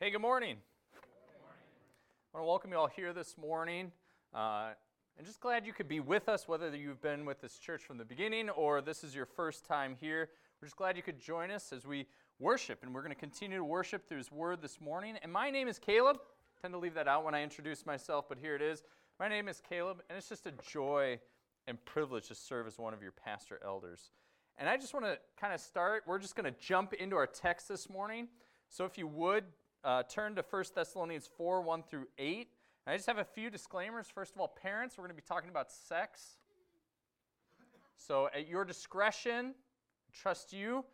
Hey, good morning. I want to welcome you all here this morning. And just glad you could be with us, whether you've been with this church from the beginning or this is your first time here. We're just glad you could join us as we worship, and we're going to continue to worship through His Word this morning. And my name is Caleb. I tend to leave that out when I introduce myself, but here it is. My name is Caleb, and it's just a joy and privilege to serve as one of your pastor elders. And I just want to kind of start. We're just going to jump into our text this morning. So if you would, turn to 1 Thessalonians 4, 1 through 8. And I just have a few disclaimers. First of all, parents, we're going to be talking about sex. So at your discretion, trust you.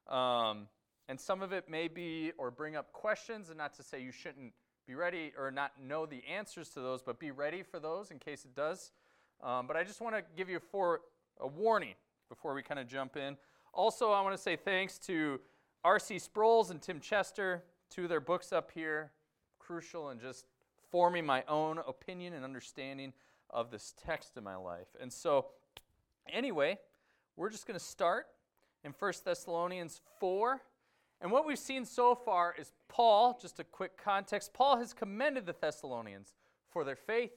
And some of it may be or bring up questions, and not to say you shouldn't be ready or not know the answers to those, but be ready for those in case it does. But I just want to give you a warning before we kind of jump in. Also, I want to say thanks to R.C. Sproul's and Tim Chester, two of their books up here, crucial in just forming my own opinion and understanding of this text in my life. And so, anyway, we're just going to start in 1 Thessalonians 4. And what we've seen so far is Paul, just a quick context, Paul has commended the Thessalonians for their faith.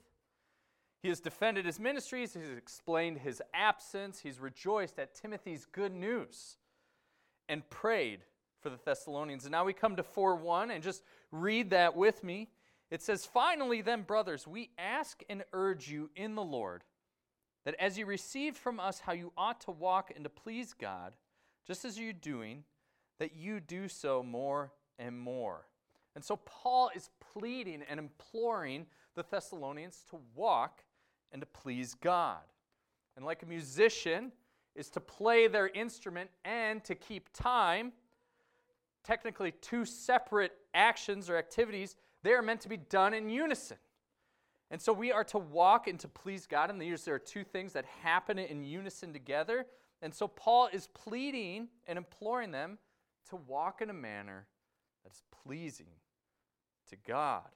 He has defended his ministries, he's explained his absence, he's rejoiced at Timothy's good news, and prayed for the Thessalonians. And now we come to 4:1, and just read that with me. It says, "Finally then, brothers, we ask and urge you in the Lord, that as you received from us how you ought to walk and to please God, just as you're doing, that you do so more and more." And so Paul is pleading and imploring the Thessalonians to walk and to please God. And like a musician is to play their instrument and to keep time, technically two separate actions or activities, they are meant to be done in unison. And so we are to walk and to please God, and there are two things that happen in unison together. And so Paul is pleading and imploring them to walk in a manner that is pleasing to God.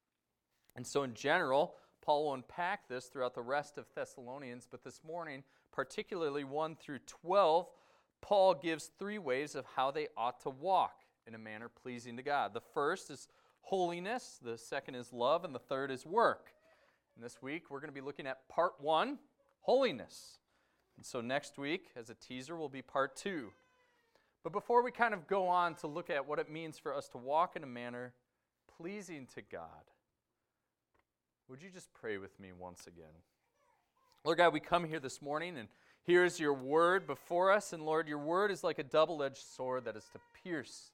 And so in general, Paul will unpack this throughout the rest of Thessalonians, but this morning, particularly 1 through 12, Paul gives three ways of how they ought to walk in a manner pleasing to God. The first is holiness, the second is love, and the third is work. And this week, we're going to be looking at part 1, holiness. And so next week, as a teaser, will be part 2. But before we kind of go on to look at what it means for us to walk in a manner pleasing to God, would you just pray with me once again? Lord God, we come here this morning, and here is your word before us. And Lord, your word is like a double-edged sword that is to pierce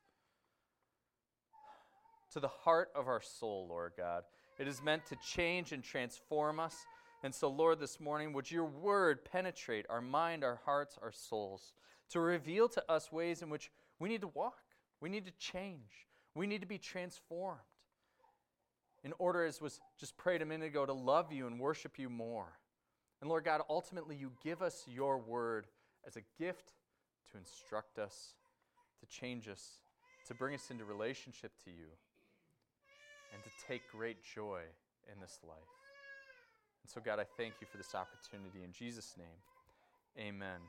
to the heart of our soul, Lord God. It is meant to change and transform us. And so, Lord, this morning, would your word penetrate our mind, our hearts, our souls, to reveal to us ways in which we need to walk, we need to change, we need to be transformed, in order, as was just prayed a minute ago, to love you and worship you more. And Lord God, ultimately you give us your word as a gift to instruct us, to change us, to bring us into relationship to you, and to take great joy in this life. And so God, I thank you for this opportunity. In Jesus' name, amen.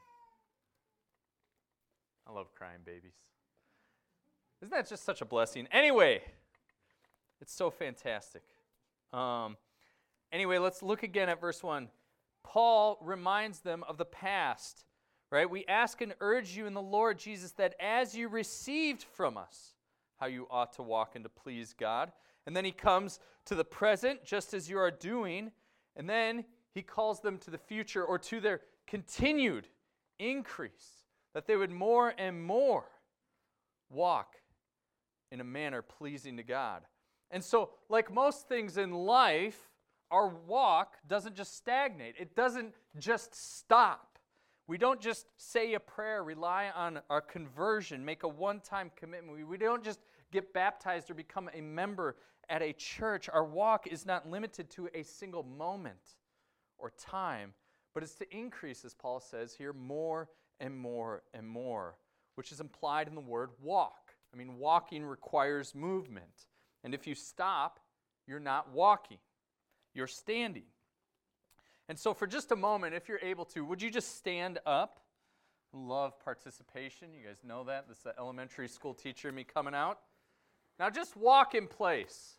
I love crying babies. Isn't that just such a blessing? Anyway, it's so fantastic. Anyway, let's look again at verse 1. Paul reminds them of the past, right? We ask and urge you in the Lord Jesus that as you received from us how you ought to walk and to please God. And then he comes to the present, just as you are doing. And then he calls them to the future, or to their continued increase, that they would more and more walk in a manner pleasing to God. And so, like most things in life, our walk doesn't just stagnate. It doesn't just stop. We don't just say a prayer, rely on our conversion, make a one-time commitment. We don't just get baptized or become a member at a church. Our walk is not limited to a single moment or time, but it's to increase, as Paul says here, more and more and more, which is implied in the word walk. I mean, walking requires movement. And if you stop, you're not walking. You're standing. And so for just a moment, if you're able to, would you just stand up? Love participation. You guys know that. This is the elementary school teacher in me coming out. Now just walk in place.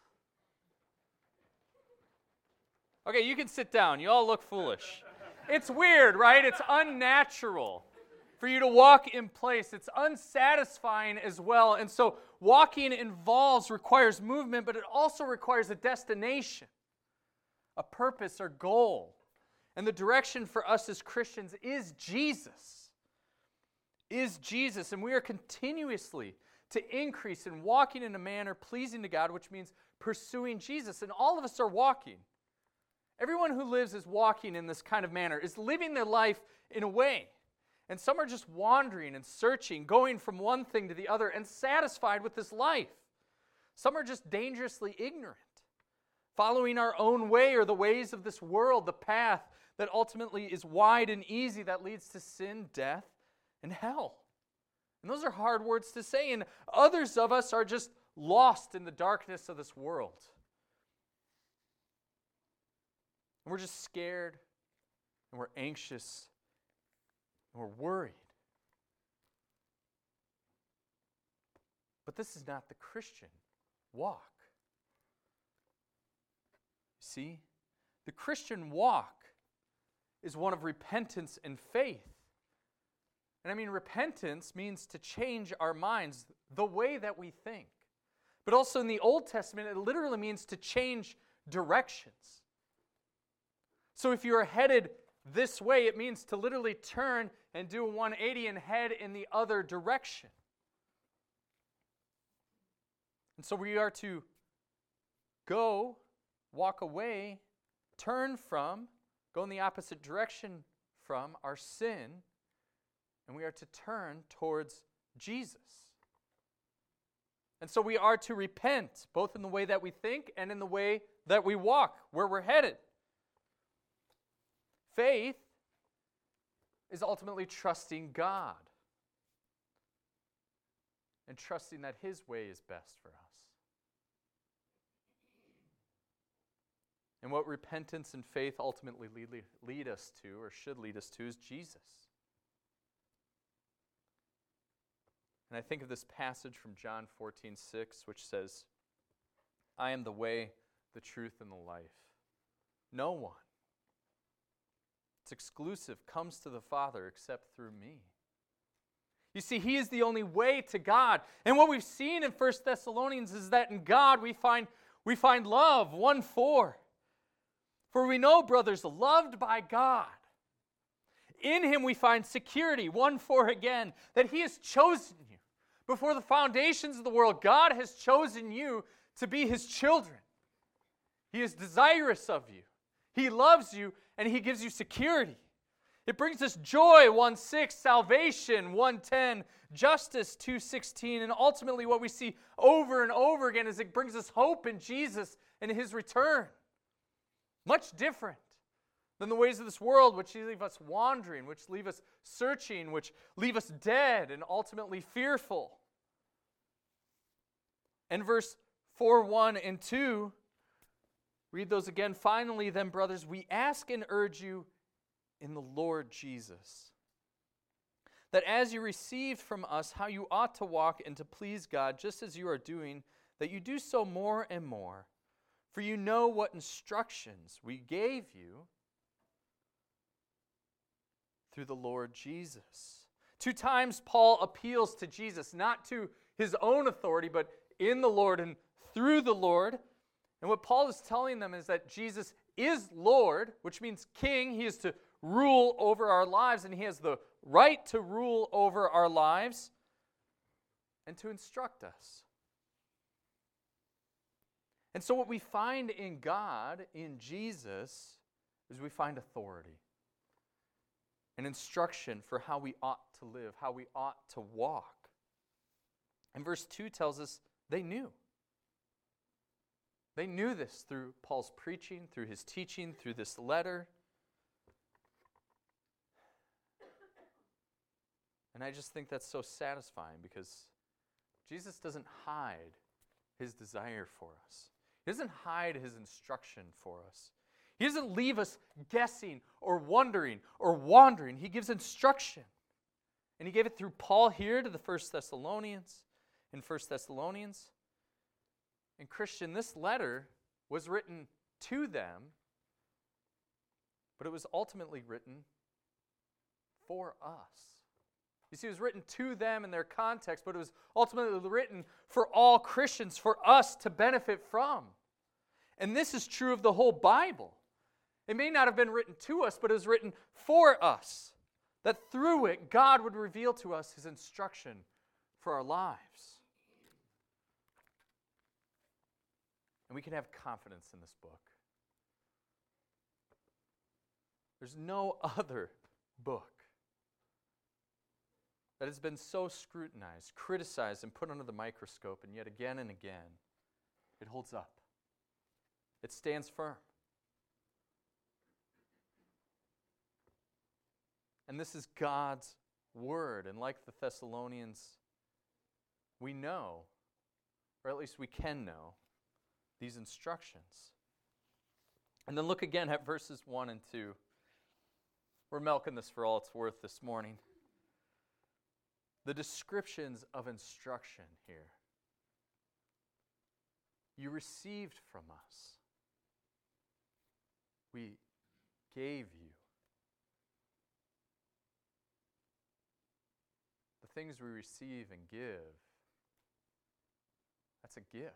Okay, you can sit down. You all look foolish. It's weird, right? It's unnatural for you to walk in place. It's unsatisfying as well. And so walking requires movement, but it also requires a destination, a purpose or goal. And the direction for us as Christians is Jesus. Is Jesus. And we are continuously to increase in walking in a manner pleasing to God, which means pursuing Jesus. And all of us are walking. Everyone who lives is walking in this kind of manner, is living their life in a way. And some are just wandering and searching, going from one thing to the other and satisfied with this life. Some are just dangerously ignorant, following our own way or the ways of this world, the path that ultimately is wide and easy that leads to sin, death, and hell. And those are hard words to say. And others of us are just lost in the darkness of this world. And we're just scared, and we're anxious, and we're worried. But this is not the Christian walk. See? The Christian walk is one of repentance and faith. And I mean, repentance means to change our minds, the way that we think. But also in the Old Testament, it literally means to change directions. So if you're headed this way, it means to literally turn and do a 180 and head in the other direction. And so we are to go, walk away, turn from, go in the opposite direction from our sin, and we are to turn towards Jesus. And so we are to repent, both in the way that we think and in the way that we walk, where we're headed. Faith is ultimately trusting God and trusting that His way is best for us. And what repentance and faith ultimately lead us to, or should lead us to, is Jesus. And I think of this passage from John 14:6, which says, I am the way, the truth, and the life. No one, it's exclusive, comes to the Father except through me. You see, He is the only way to God. And what we've seen in 1 Thessalonians is that in God we find love, 1:4. For we know, brothers, loved by God. In Him we find security, 1:4 again, that He has chosen you. Before the foundations of the world, God has chosen you to be His children. He is desirous of you. He loves you, and He gives you security. It brings us joy, 1:6, salvation, 1:10, justice, 2:16, and ultimately what we see over and over again is it brings us hope in Jesus and His return. Much different than the ways of this world, which leave us wandering, which leave us searching, which leave us dead and ultimately fearful. And verse 4:1 and 2, read those again. Finally, then, brothers, we ask and urge you in the Lord Jesus, that as you received from us how you ought to walk and to please God, just as you are doing, that you do so more and more. For you know what instructions we gave you through the Lord Jesus. 2 times Paul appeals to Jesus, not to his own authority, but in the Lord and through the Lord. And what Paul is telling them is that Jesus is Lord, which means king. He is to rule over our lives, and He has the right to rule over our lives and to instruct us. And so what we find in God, in Jesus, is we find authority, an instruction for how we ought to live, how we ought to walk. And verse 2 tells us they knew. They knew this through Paul's preaching, through his teaching, through this letter. And I just think that's so satisfying because Jesus doesn't hide His desire for us. He doesn't hide His instruction for us. He doesn't leave us guessing or wondering or wandering. He gives instruction. And He gave it through Paul here to the 1 Thessalonians, in 1 Thessalonians. And Christian, this letter was written to them, but it was ultimately written for us. You see, it was written to them in their context, but it was ultimately written for all Christians, for us to benefit from. And this is true of the whole Bible. It may not have been written to us, but it was written for us, that through it, God would reveal to us His instruction for our lives. And we can have confidence in this book. There's no other book that has been so scrutinized, criticized, and put under the microscope, and yet again and again, it holds up. It stands firm. And this is God's word. And like the Thessalonians, we know, or at least we can know, these instructions. And then look again at verses 1 and 2. We're milking this for all it's worth this morning. The descriptions of instruction here. You received from us. We gave you. The things we receive and give, that's a gift.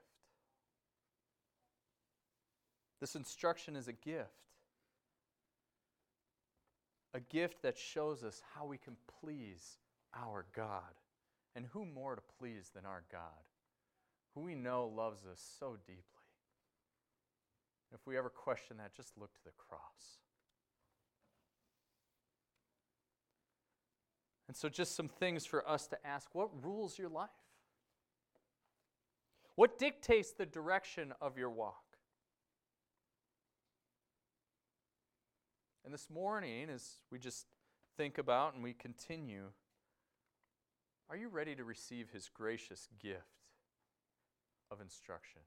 This instruction is a gift. A gift that shows us how we can please our God. And who more to please than our God, who we know loves us so deeply. If we ever question that, just look to the cross. And so just some things for us to ask. What rules your life? What dictates the direction of your walk? And this morning, as we just think about and we continue, are you ready to receive His gracious gift of instruction?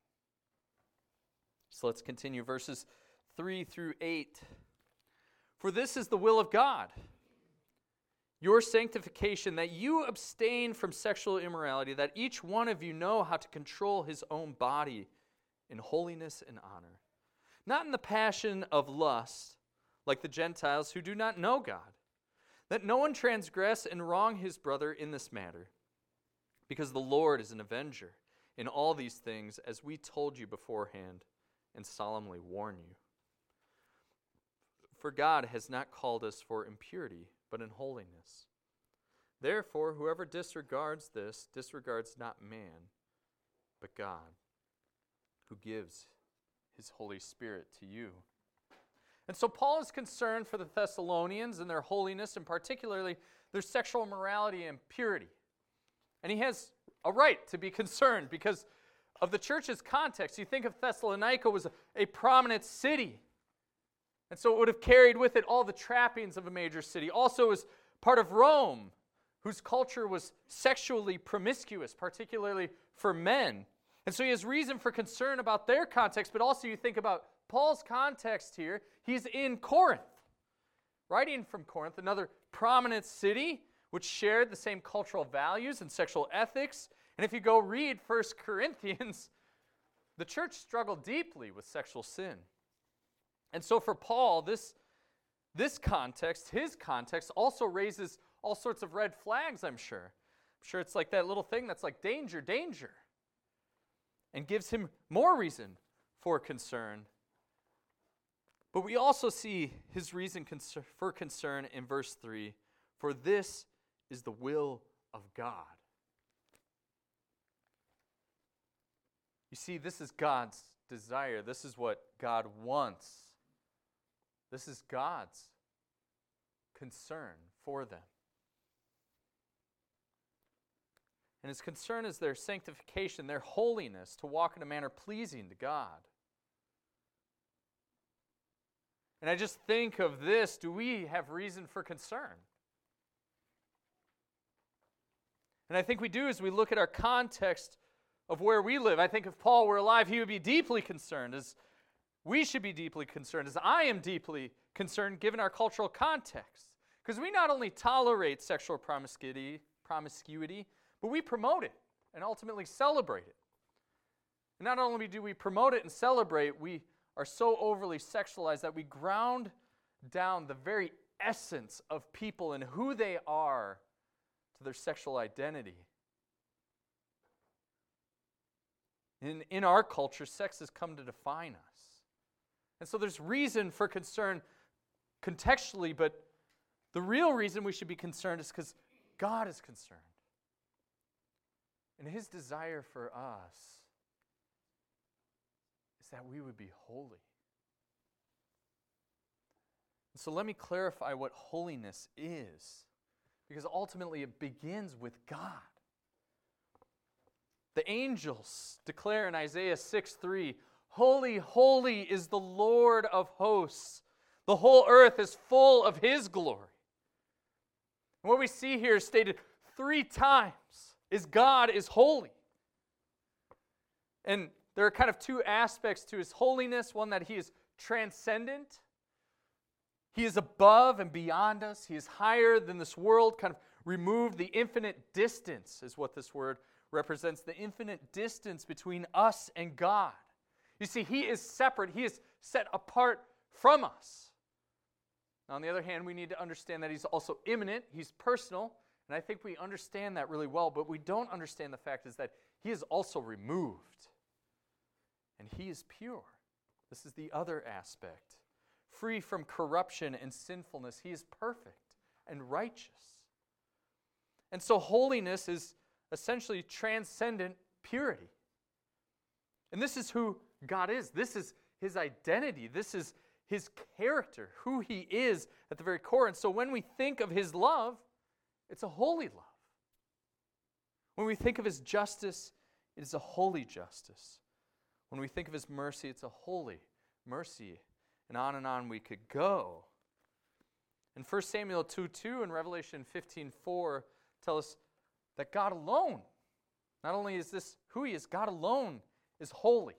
So let's continue verses 3 through 8. For this is the will of God, your sanctification, that you abstain from sexual immorality, that each one of you know how to control his own body in holiness and honor, not in the passion of lust, like the Gentiles who do not know God, that no one transgress and wrong his brother in this matter, because the Lord is an avenger in all these things, as we told you beforehand and solemnly warn you. For God has not called us for impurity, but in holiness. Therefore, whoever disregards this disregards not man, but God, who gives His Holy Spirit to you. And so Paul is concerned for the Thessalonians and their holiness, and particularly their sexual morality and purity. And he has a right to be concerned because of the church's context. You think of Thessalonica was a prominent city. And so it would have carried with it all the trappings of a major city. Also, it was part of Rome, whose culture was sexually promiscuous, particularly for men. And so he has reason for concern about their context, but also you think about Paul's context here. He's in Corinth, writing from Corinth, another prominent city which shared the same cultural values and sexual ethics. And if you go read 1 Corinthians, the church struggled deeply with sexual sin. And so for Paul, this context, his context, also raises all sorts of red flags, I'm sure. I'm sure it's like that little thing that's like danger, danger, and gives him more reason for concern. But we also see his reason for concern in verse 3, for this is the will of God. You see, this is God's desire. This is what God wants. This is God's concern for them. And his concern is their sanctification, their holiness, to walk in a manner pleasing to God. And I just think of this, do we have reason for concern? And I think we do as we look at our context of where we live. I think if Paul were alive, he would be deeply concerned, as we should be deeply concerned, as I am deeply concerned given our cultural context. Because we not only tolerate sexual promiscuity, but we promote it and ultimately celebrate it. And not only do we promote it and celebrate, we are so overly sexualized that we ground down the very essence of people and who they are to their sexual identity. In our culture, sex has come to define us. And so there's reason for concern contextually, but the real reason we should be concerned is because God is concerned. And His desire for us is that we would be holy. And so let me clarify what holiness is, because ultimately it begins with God. The angels declare in Isaiah 6:3, "Holy, holy is the Lord of hosts. The whole earth is full of His glory." And what we see here stated 3 times is God is holy. And there are kind of 2 aspects to His holiness. One, that He is transcendent. He is above and beyond us. He is higher than this world, kind of removed. The infinite distance is what this word represents, the infinite distance between us and God. You see, He is separate. He is set apart from us. Now, on the other hand, we need to understand that He's also immanent. He's personal. And I think we understand that really well, but we don't understand the fact is that He is also removed. And He is pure. This is the other aspect. Free from corruption and sinfulness. He is perfect and righteous. And so holiness is essentially transcendent purity. And this is who God is. This is His identity. This is His character, who He is at the very core. And so when we think of His love, it's a holy love. When we think of His justice, it is a holy justice. When we think of His mercy, it's a holy mercy. And on we could go. And 1 Samuel 2:2 and Revelation 15:4 tell us that God alone, not only is this who He is, God alone is holy.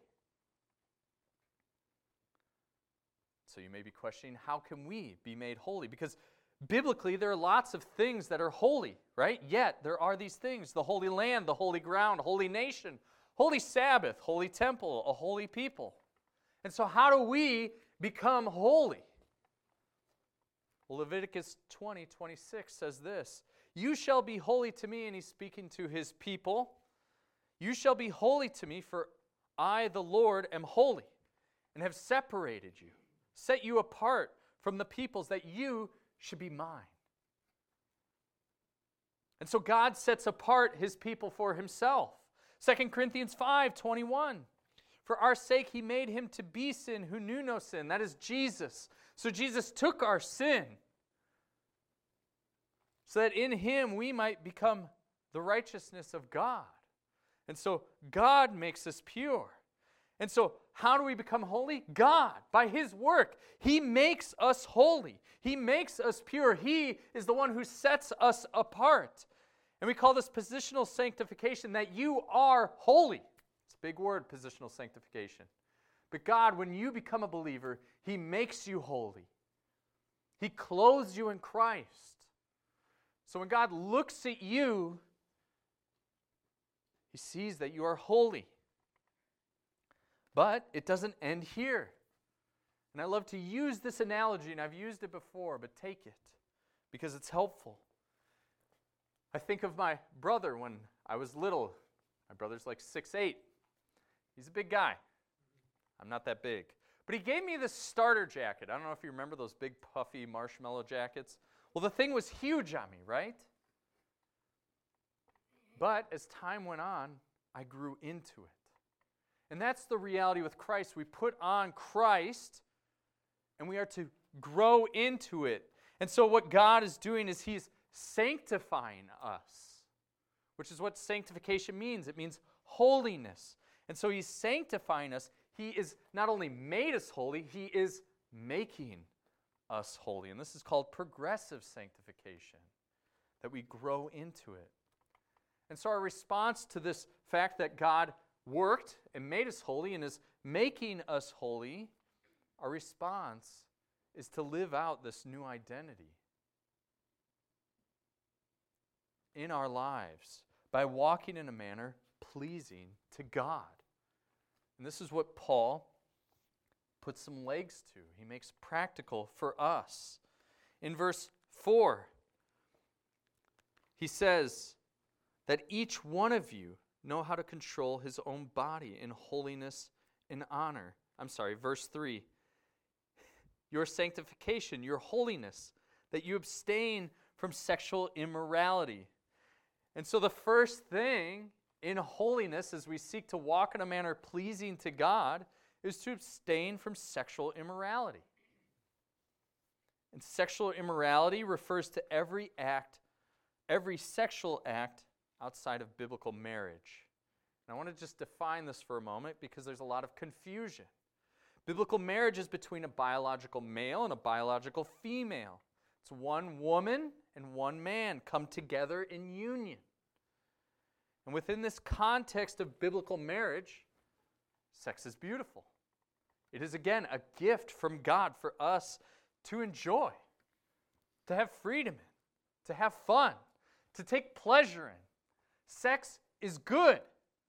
So you may be questioning, how can we be made holy? Because biblically, there are lots of things that are holy, right? Yet, there are these things: the holy land, the holy ground, holy nation, holy Sabbath, holy temple, a holy people. And so how do we become holy? Well, Leviticus 20:26 says this: "You shall be holy to me," and He's speaking to His people. "You shall be holy to me, for I, the Lord, am holy, and have separated you, set you apart from the peoples, that you should be mine." And so God sets apart His people for Himself. 2 Corinthians 5:21. "For our sake He made Him to be sin who knew no sin." That is Jesus. So Jesus took our sin so that in Him we might become the righteousness of God. And so God makes us pure. And so how do we become holy? God, by His work. He makes us holy. He makes us pure. He is the one who sets us apart. And we call this positional sanctification, that you are holy. It's a big word, positional sanctification. But God, when you become a believer, He makes you holy. He clothes you in Christ. So when God looks at you, He sees that you are holy. But it doesn't end here. And I love to use this analogy, and I've used it before, but take it because it's helpful. I think of my brother when I was little. My brother's like 6'8". He's a big guy. I'm not that big. But he gave me this starter jacket. I don't know if you remember those big puffy marshmallow jackets. Well, the thing was huge on me, right? But as time went on, I grew into it. And that's the reality with Christ. We put on Christ, and we are to grow into it. And so what God is doing is He's sanctifying us, which is what sanctification means. It means holiness. And so He's sanctifying us. He is not only made us holy, He is making us holy. And this is called progressive sanctification, that we grow into it. And so our response to this fact that God worked and made us holy and is making us holy, our response is to live out this new identity in our lives by walking in a manner pleasing to God. And this is what Paul puts some legs to. He makes practical for us. In verse 4, he says that each one of you know how to control his own body in holiness and honor. Verse 3. Your sanctification, your holiness, that you abstain from sexual immorality. And so the first thing in holiness, as we seek to walk in a manner pleasing to God, is to abstain from sexual immorality. And sexual immorality refers to every sexual act outside of biblical marriage. And I want to just define this for a moment because there's a lot of confusion. Biblical marriage is between a biological male and a biological female. It's one woman and one man come together in union. And within this context of biblical marriage, sex is beautiful. It is, again, a gift from God for us to enjoy, to have freedom in, to have fun, to take pleasure in. Sex is good.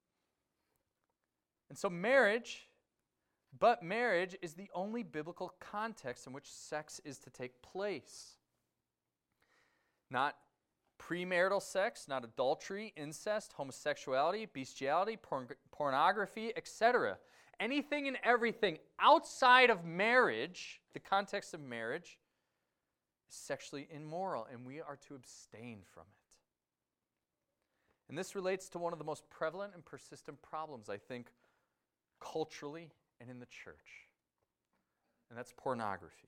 And so marriage is the only biblical context in which sex is to take place. Not premarital sex, not adultery, incest, homosexuality, bestiality, pornography, etc. Anything and everything outside of marriage, the context of marriage, is sexually immoral, and we are to abstain from it. And this relates to one of the most prevalent and persistent problems, I think, culturally and in the church. And that's pornography,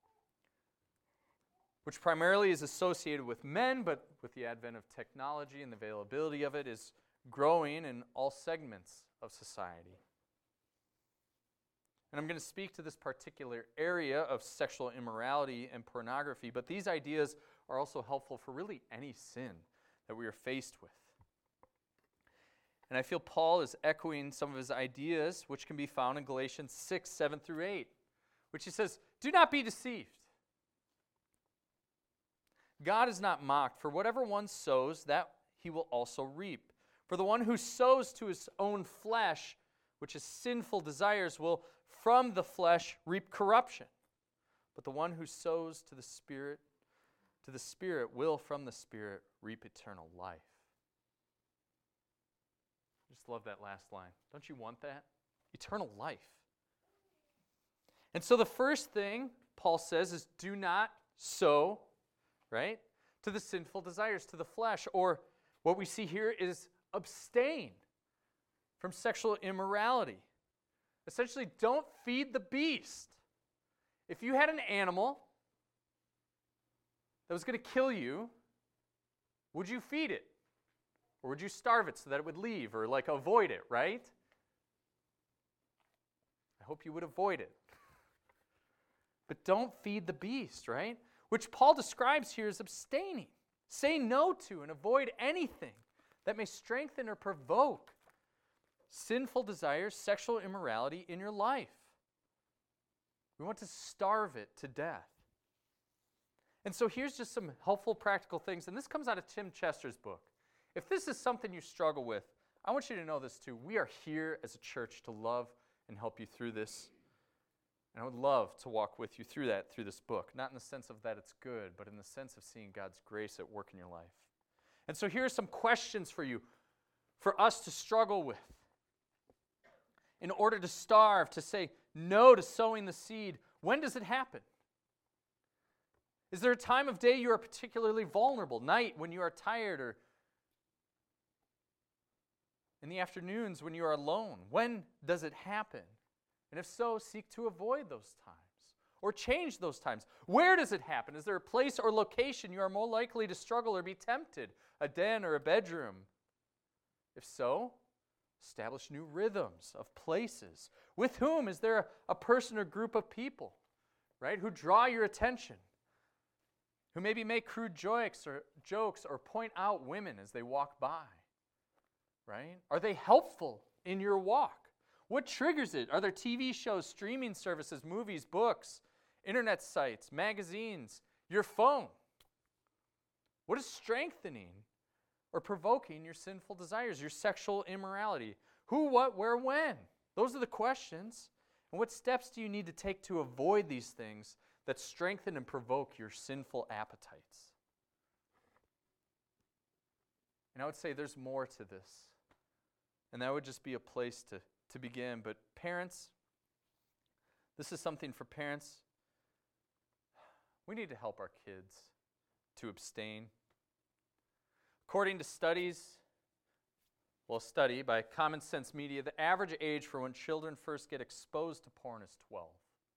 which primarily is associated with men, but with the advent of technology and the availability of it is growing in all segments of society. And I'm going to speak to this particular area of sexual immorality and pornography, but these ideas are also helpful for really any sin that we are faced with. And I feel Paul is echoing some of his ideas, which can be found in Galatians 6, 7 through 8, which he says, do not be deceived. God is not mocked, for whatever one sows, that he will also reap. For the one who sows to his own flesh, which is sinful desires, will from the flesh reap corruption. But the one who sows to the Spirit will from the Spirit reap eternal life. I just love that last line. Don't you want that? Eternal life. And so the first thing Paul says is do not sow, right, to the sinful desires, to the flesh. Or what we see here is abstain from sexual immorality. Essentially, don't feed the beast. If you had an animal that was going to kill you, would you feed it? Or would you starve it so that it would leave or avoid it, right? I hope you would avoid it. But don't feed the beast, right? Which Paul describes here as abstaining. Say no to and avoid anything that may strengthen or provoke sinful desires, sexual immorality in your life. We want to starve it to death. And so here's just some helpful practical things, and this comes out of Tim Chester's book. If this is something you struggle with, I want you to know this too. We are here as a church to love and help you through this. And I would love to walk with you through this book. Not in the sense of that it's good, but in the sense of seeing God's grace at work in your life. And so here are some questions for you, for us to struggle with. In order to starve, to say no to sowing the seed, when does it happen? Is there a time of day you are particularly vulnerable? Night when you are tired, or in the afternoons when you are alone? When does it happen? And if so, seek to avoid those times or change those times. Where does it happen? Is there a place or location you are more likely to struggle or be tempted? A den or a bedroom? If so, establish new rhythms of places. With whom? Is there a person or group of people, right, who draw your attention? Who maybe make crude jokes or point out women as they walk by, right? Are they helpful in your walk? What triggers it? Are there TV shows, streaming services, movies, books, internet sites, magazines, your phone? What is strengthening or provoking your sinful desires, your sexual immorality? Who, what, where, when? Those are the questions. And what steps do you need to take to avoid these things that strengthen and provoke your sinful appetites? And I would say there's more to this. And that would just be a place to begin. But parents, this is something for parents. We need to help our kids to abstain. According to study by Common Sense Media, the average age for when children first get exposed to porn is 12.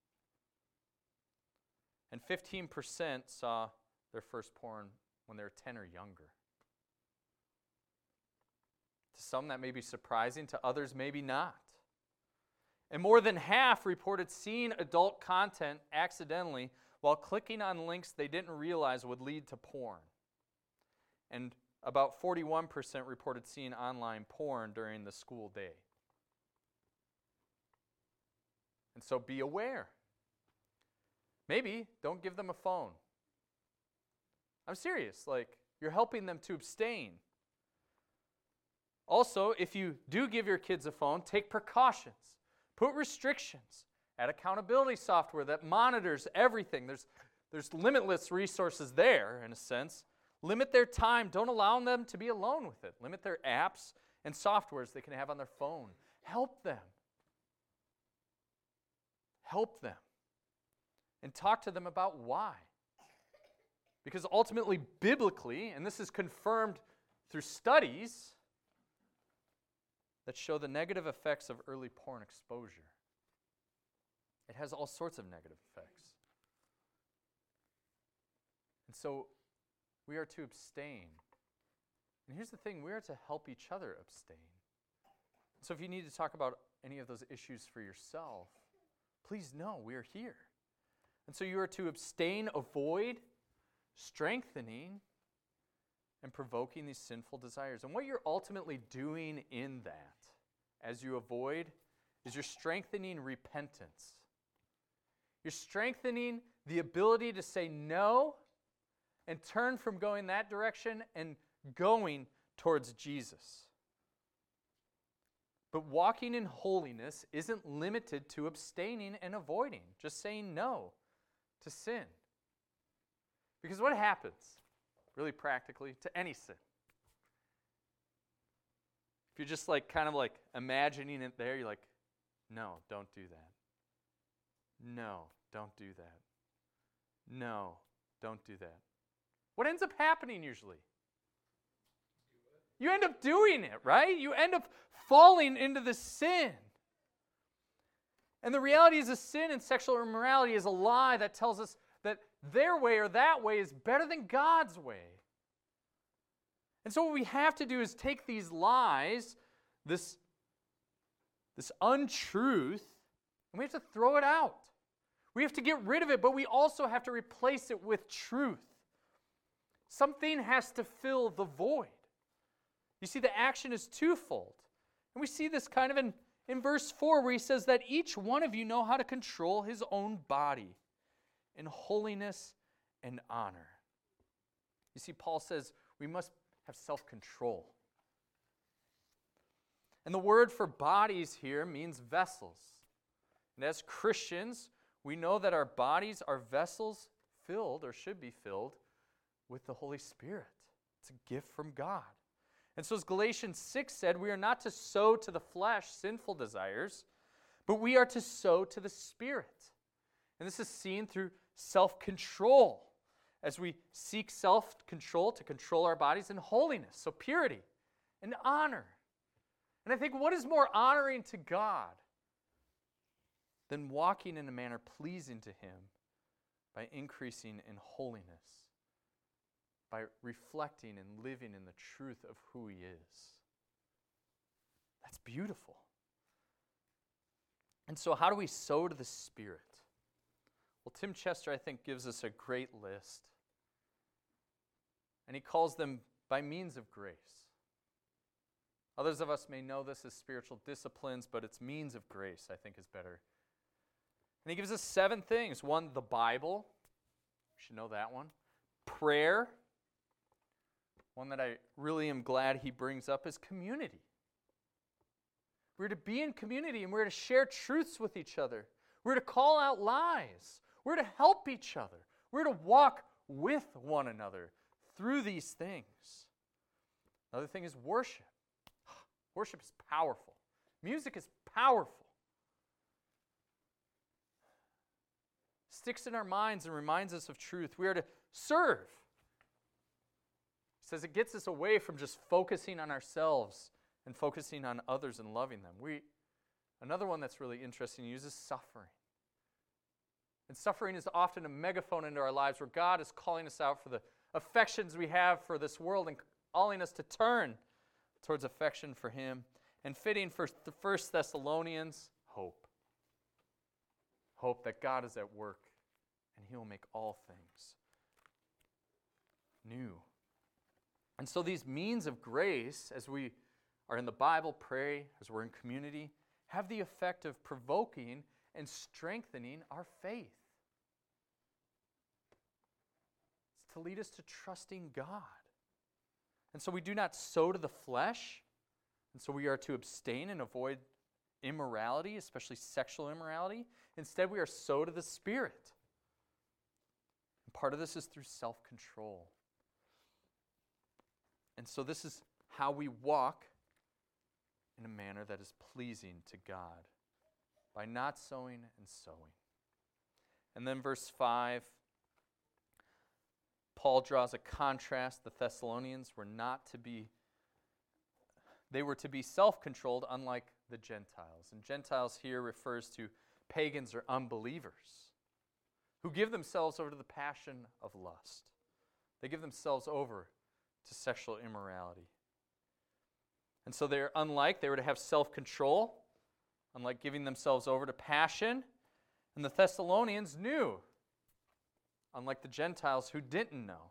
And 15% saw their first porn when they were 10 or younger. To some, that may be surprising. To others, maybe not. And more than half reported seeing adult content accidentally while clicking on links they didn't realize would lead to porn. And about 41% reported seeing online porn during the school day. And so be aware. Maybe don't give them a phone. I'm serious. You're helping them to abstain. Also, if you do give your kids a phone, take precautions. Put restrictions. Add accountability software that monitors everything. There's limitless resources there, in a sense. Limit their time. Don't allow them to be alone with it. Limit their apps and softwares they can have on their phone. Help them. Help them. And talk to them about why. Because ultimately, biblically, and this is confirmed through studies that show the negative effects of early porn exposure. It has all sorts of negative effects. And so we are to abstain. And here's the thing, we are to help each other abstain. So if you need to talk about any of those issues for yourself, please know we are here. And so you are to abstain, avoid, strengthening, and provoking these sinful desires. And what you're ultimately doing in that, as you avoid, is you're strengthening repentance. You're strengthening the ability to say no and turn from going that direction and going towards Jesus. But walking in holiness isn't limited to abstaining and avoiding, just saying no to sin. Because what happens, really practically, to any sin? If you're just kind of imagining it there, you're like, no, don't do that. No, don't do that. No, don't do that. What ends up happening usually? You end up doing it, right? You end up falling into the sin. And the reality is a sin and sexual immorality is a lie that tells us that their way or that way is better than God's way. And so what we have to do is take these lies, this untruth, and we have to throw it out. We have to get rid of it, but we also have to replace it with truth. Something has to fill the void. You see, the action is twofold. And we see this kind of in verse 4 where he says that each one of you know how to control his own body in holiness and honor. You see, Paul says we must have self-control. And the word for bodies here means vessels. And as Christians, we know that our bodies are vessels filled, or should be filled, with the Holy Spirit. It's a gift from God. And so as Galatians 6 said, we are not to sow to the flesh sinful desires, but we are to sow to the Spirit. And this is seen through self-control, as we seek self-control to control our bodies in holiness, so purity and honor. And I think what is more honoring to God than walking in a manner pleasing to Him by increasing in holiness, by reflecting and living in the truth of who He is. That's beautiful. And so how do we sow to the Spirit? Well, Tim Chester, I think, gives us a great list. And he calls them by means of grace. Others of us may know this as spiritual disciplines, but it's means of grace, I think, is better. And he gives us 7 things. 1, the Bible. You should know that one. Prayer. One that I really am glad he brings up is community. We're to be in community, and we're to share truths with each other. We're to call out lies. We're to help each other. We're to walk with one another through these things. Another thing is worship. Worship is powerful. Music is powerful. Sticks in our minds and reminds us of truth. We are to serve. It says it gets us away from just focusing on ourselves and focusing on others and loving them. Another one that's really interesting to use is suffering. And suffering is often a megaphone into our lives where God is calling us out for the affections we have for this world and calling us to turn towards affection for Him. And fitting for the 1 Thessalonians, hope. Hope that God is at work and He will make all things new. And so these means of grace, as we are in the Bible, pray, as we're in community, have the effect of provoking and strengthening our faith. It's to lead us to trusting God. And so we do not sow to the flesh, and so we are to abstain and avoid immorality, especially sexual immorality. Instead, we are sow to the Spirit. And part of this is through self-control. And so this is how we walk in a manner that is pleasing to God, by not sowing and sowing. And then verse 5, Paul draws a contrast. The Thessalonians were they were to be self-controlled, unlike the Gentiles. And Gentiles here refers to pagans or unbelievers who give themselves over to the passion of lust. They give themselves over to sexual immorality. And so they were to have self-control, unlike giving themselves over to passion. And the Thessalonians knew, unlike the Gentiles who didn't know.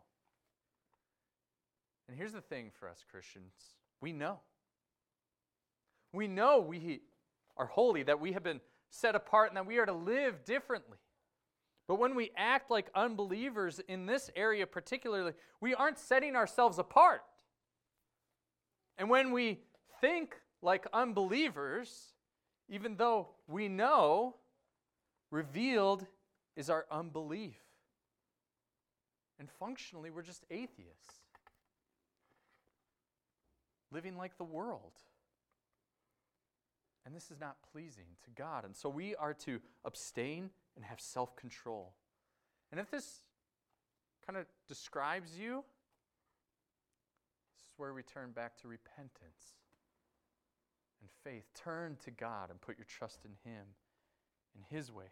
And here's the thing for us Christians. We know. We know we are holy, that we have been set apart, and that we are to live differently. But when we act like unbelievers in this area particularly, we aren't setting ourselves apart. And when we think like unbelievers, even though we know, revealed is our unbelief. And functionally, we're just atheists, living like the world. And this is not pleasing to God. And so we are to abstain and have self-control. And if this kind of describes you, this is where we turn back to repentance and faith. Turn to God and put your trust in Him, in His ways.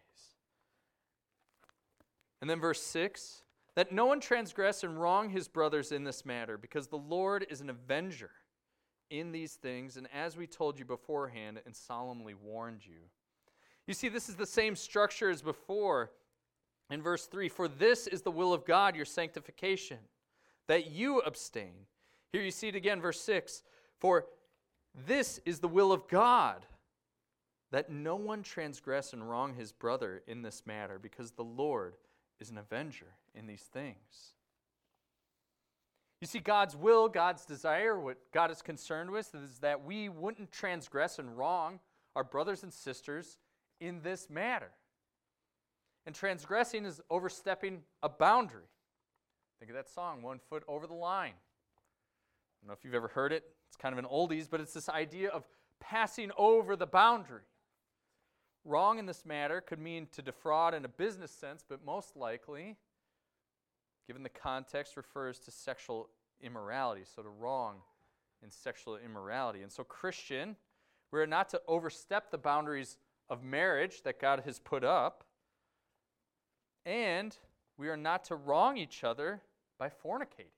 And then verse 6, that no one transgress and wrong his brothers in this matter, because the Lord is an avenger in these things, and as we told you beforehand and solemnly warned you. You see, this is the same structure as before in verse 3. For this is the will of God, your sanctification, that you abstain. Here you see it again, verse 6. For this is the will of God, that no one transgress and wrong his brother in this matter, because the Lord is an avenger in these things. You see, God's will, God's desire, what God is concerned with is that we wouldn't transgress and wrong our brothers and sisters in this matter. And transgressing is overstepping a boundary. Think of that song, 1 Foot Over the Line. I don't know if you've ever heard it. It's kind of an oldies, but it's this idea of passing over the boundary. Wrong in this matter could mean to defraud in a business sense, but most likely, given the context, refers to sexual immorality, so to wrong in sexual immorality. And so Christian, we're not to overstep the boundaries of marriage that God has put up, and we are not to wrong each other by fornicating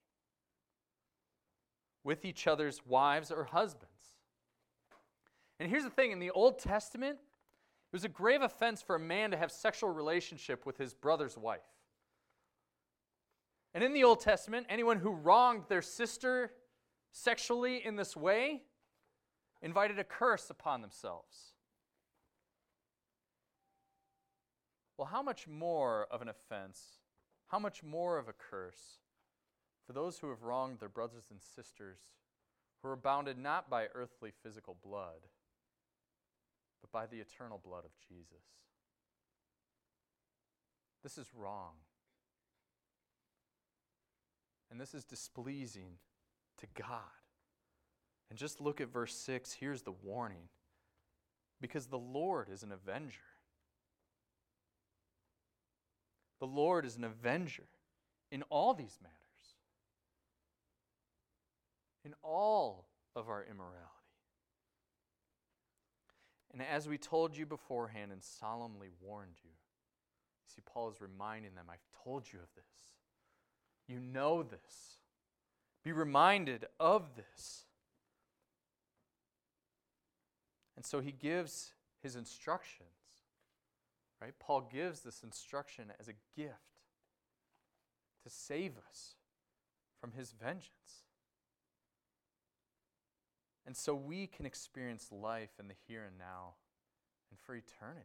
with each other's wives or husbands. And here's the thing, in the Old Testament, it was a grave offense for a man to have sexual relationship with his brother's wife. And in the Old Testament, anyone who wronged their sister sexually in this way invited a curse upon themselves. Well, how much more of an offense, how much more of a curse for those who have wronged their brothers and sisters who are bounded not by earthly physical blood, but by the eternal blood of Jesus. This is wrong. And this is displeasing to God. And just look at verse 6. Here's the warning. Because the Lord is an avenger. The Lord is an avenger in all these matters. In all of our immorality. And as we told you beforehand and solemnly warned you, see, Paul is reminding them, I've told you of this. You know this. Be reminded of this. And so he gives his instructions, right? Paul gives this instruction as a gift to save us from his vengeance. And so we can experience life in the here and now and for eternity.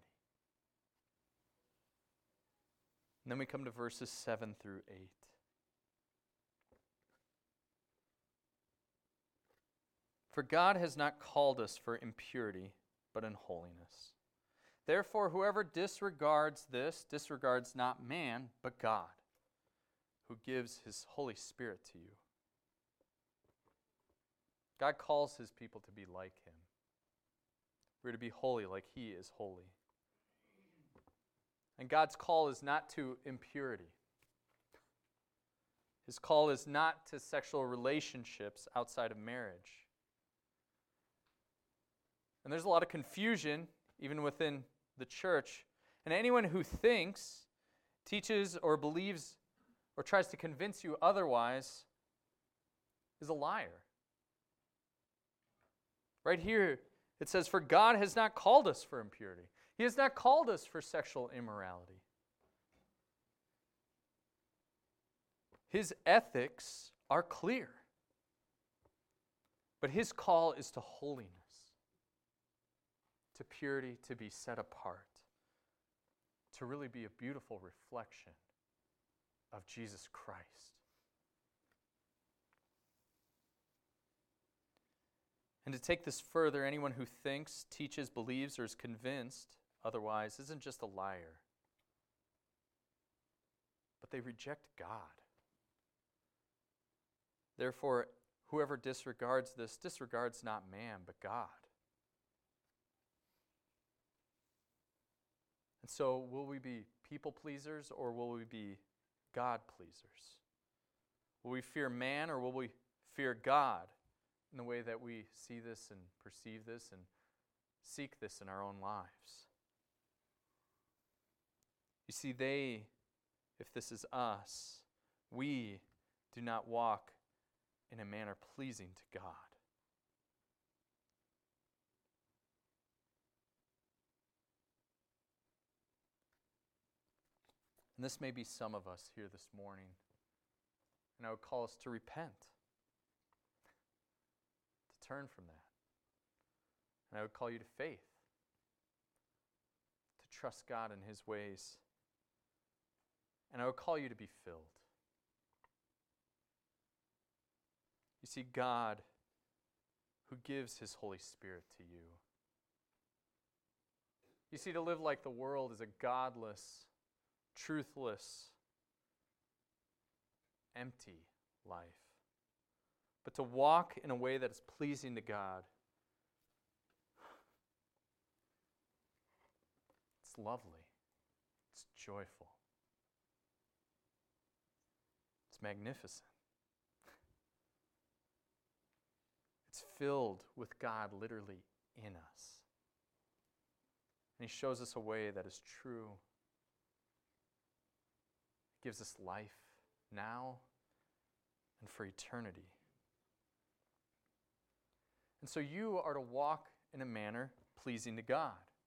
And then we come to verses 7 through 8. For God has not called us for impurity, but in holiness. Therefore, whoever disregards this disregards not man, but God, who gives his Holy Spirit to you. God calls his people to be like him. We're to be holy like he is holy. And God's call is not to impurity. His call is not to sexual relationships outside of marriage. And there's a lot of confusion, even within the church. And anyone who thinks, teaches, or believes, or tries to convince you otherwise is a liar. Right here, it says, for God has not called us for impurity. He has not called us for sexual immorality. His ethics are clear. But his call is to holiness, to purity, to be set apart, to really be a beautiful reflection of Jesus Christ. And to take this further, anyone who thinks, teaches, believes, or is convinced otherwise isn't just a liar, but they reject God. Therefore, whoever disregards this disregards not man, but God. And so, will we be people pleasers or will we be God pleasers? Will we fear man or will we fear God in the way that we see this and perceive this and seek this in our own lives? You see, if this is us, we do not walk in a manner pleasing to God. And this may be some of us here this morning. And I would call us to repent, to turn from that. And I would call you to faith, to trust God in his ways. And I would call you to be filled. You see, God, who gives his Holy Spirit to you. You see, to live like the world is a godless, truthless, empty life. But to walk in a way that is pleasing to God, it's lovely. It's joyful. It's magnificent. It's filled with God literally in us. And he shows us a way that is true. He gives us life now and for eternity. And so you are to walk in a manner pleasing to God.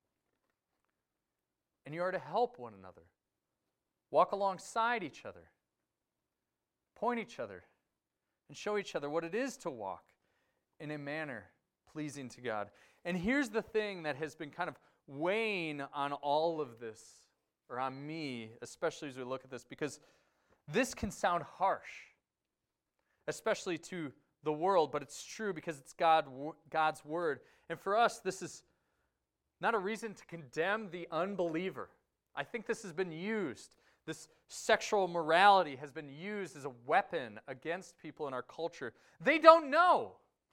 And you are to help one another. Walk alongside each other. Point each other. And show each other what it is to walk in a manner pleasing to God. And here's the thing that has been kind of weighing on all of this, or on me, especially as we look at this, because this can sound harsh, especially to the world, but it's true because it's God's word. And for us, this is not a reason to condemn the unbeliever. I think this has been used. This sexual morality has been used as a weapon against people in our culture. They don't know.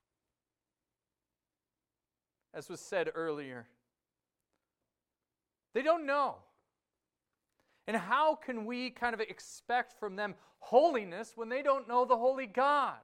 As was said earlier, they don't know. And how can we kind of expect from them holiness when they don't know the holy God?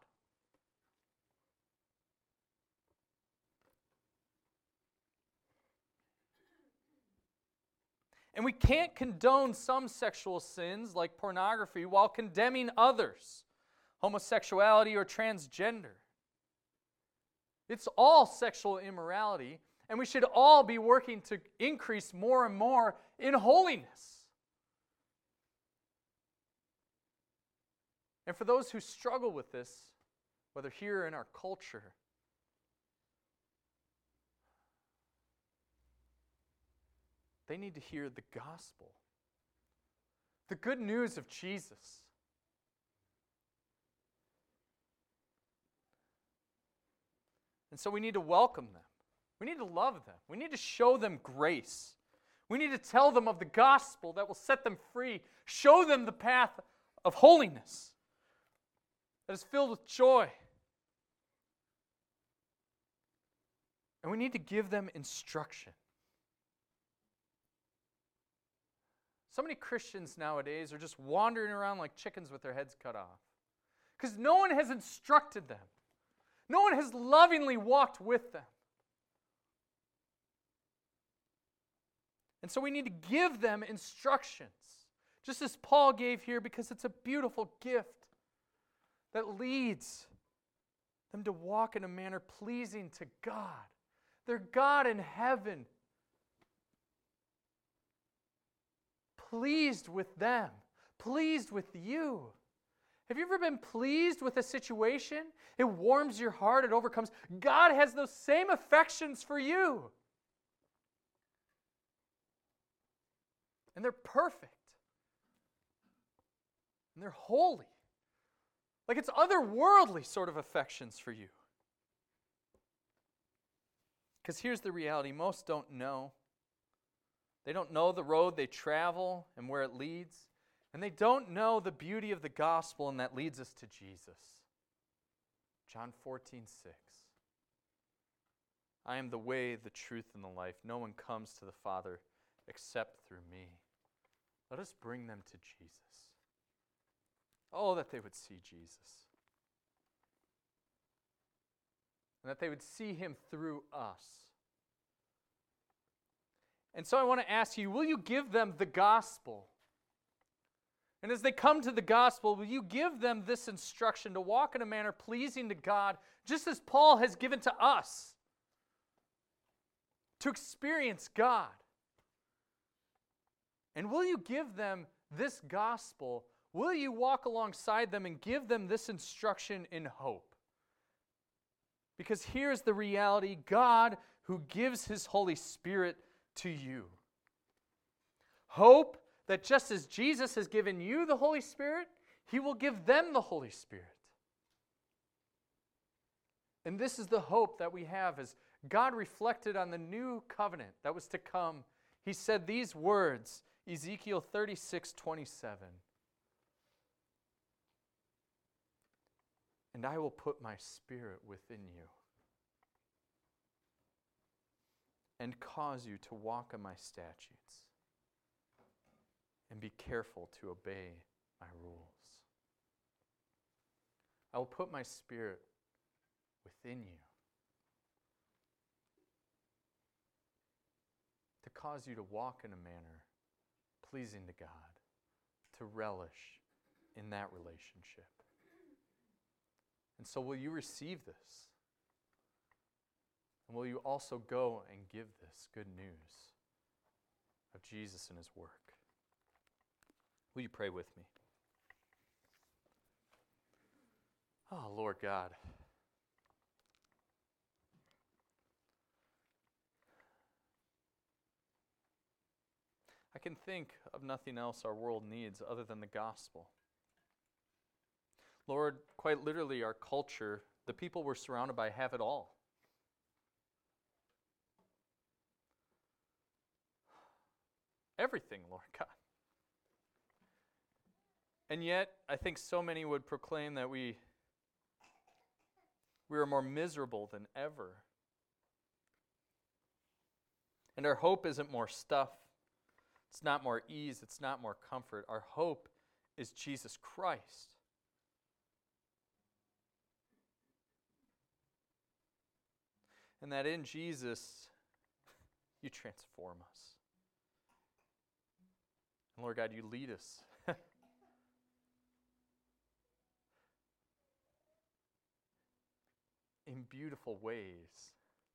And we can't condone some sexual sins like pornography while condemning others, homosexuality or transgender. It's all sexual immorality, and we should all be working to increase more and more in holiness. And for those who struggle with this, whether here in our culture, they need to hear the gospel, the good news of Jesus. And so we need to welcome them. We need to love them. We need to show them grace. We need to tell them of the gospel that will set them free, show them the path of holiness that is filled with joy. And we need to give them instruction. So many Christians nowadays are just wandering around like chickens with their heads cut off because no one has instructed them. No one has lovingly walked with them. And so we need to give them instructions, just as Paul gave here, because it's a beautiful gift that leads them to walk in a manner pleasing to God, their God in heaven, pleased with them, pleased with you. Have you ever been pleased with a situation? It warms your heart, it overcomes. God has those same affections for you. And they're perfect. And they're holy. Like it's otherworldly sort of affections for you. Because here's the reality, most don't know. They don't know the road they travel and where it leads. And they don't know the beauty of the gospel, and that leads us to Jesus. John 14:6. I am the way, the truth, and the life. No one comes to the Father except through me. Let us bring them to Jesus. Oh, that they would see Jesus. And that they would see him through us. And so I want to ask you, will you give them the gospel? And as they come to the gospel, will you give them this instruction to walk in a manner pleasing to God, just as Paul has given to us, to experience God? And will you give them this gospel? Will you walk alongside them and give them this instruction in hope? Because here's the reality, God who gives his Holy Spirit to you. Hope that just as Jesus has given you the Holy Spirit, he will give them the Holy Spirit. And this is the hope that we have as God reflected on the new covenant that was to come. He said these words, Ezekiel 36:27. And I will put my spirit within you and cause you to walk in my statutes and be careful to obey my rules. I will put my spirit within you to cause you to walk in a manner pleasing to God, to relish in that relationship. And so will you receive this? And will you also go and give this good news of Jesus and his work? Will you pray with me? Oh, Lord God. I can think of nothing else our world needs other than the gospel. Lord, quite literally, our culture, the people we're surrounded by, have it all. everything, Lord God. And yet, I think so many would proclaim that we are more miserable than ever. And our hope isn't more stuff. It's not more ease. It's not more comfort. Our hope is Jesus Christ. And that in Jesus, you transform us. And Lord God, you lead us. In beautiful ways.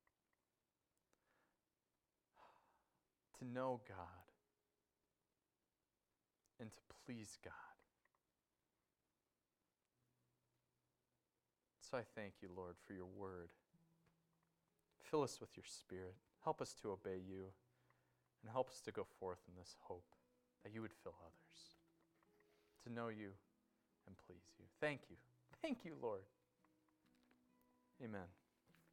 To know God. And to please God. So I thank you, Lord, for your word. Fill us with your Spirit. Help us to obey you. And help us to go forth in this hope that you would fill others. To know you and please you. Thank you. Thank you, Lord. Amen.